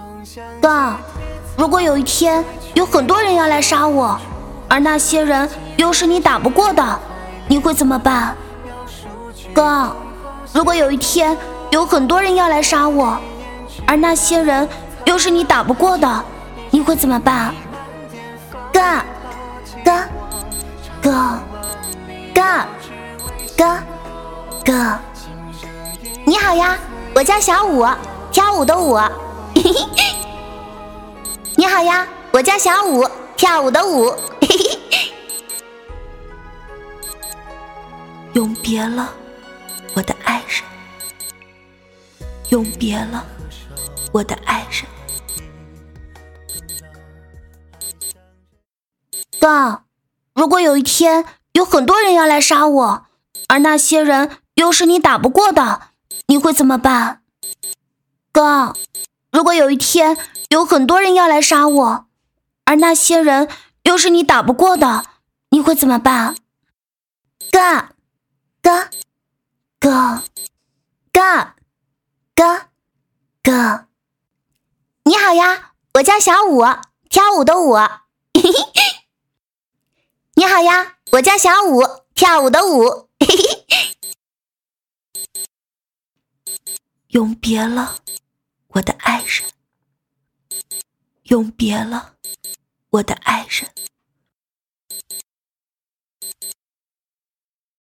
哥，如果有一天有很多人要来杀我，而那些人又是你打不过的，你会怎么办？哥，如果有一天有很多人要来杀我，而那些人又是你打不过的，你会怎么办？哥，你好呀，我叫小五，跳舞的舞。你好呀，我叫小五，跳舞的舞。 永别了，我的爱人。永别了，我的爱人。 哥，如果有一天有很多人要来杀我，而那些人又是你打不过的，你会怎么办？哥，如果有一天有很多人要来杀我，而那些人又是你打不过的，你会怎么办？哥，你好呀，我叫小五，跳舞的舞。你好呀，我叫小五，跳舞的舞。 永别了，我的爱人。永别了，我的爱人。